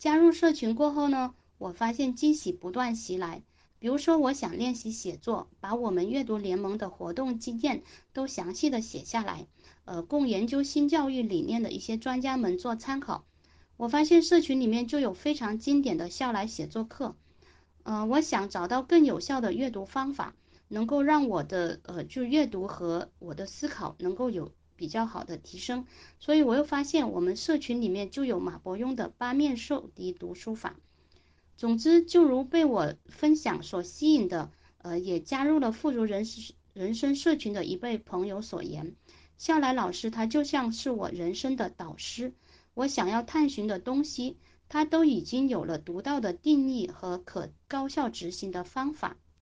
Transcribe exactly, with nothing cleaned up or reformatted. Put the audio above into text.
加入社群过后呢，我发现惊喜不断袭来。比如说，我想练习写作，把我们阅读联盟的活动经验都详细的写下来，呃，供研究新教育理念的一些专家们做参考。我发现社群里面就有非常经典的笑来写作课，呃，我想找到更有效的阅读方法，能够让我的呃就阅读和我的思考能够有比较好的提升。所以我又发现我们社群里面就有马伯庸的八面受敌读书法。总之，就如被我分享所吸引的，呃，也加入了富足人人生社群的一位朋友所言，笑来老师他就像是我人生的导师，我想要探寻的东西，他都已经有了独到的定义和可高效执行的方法。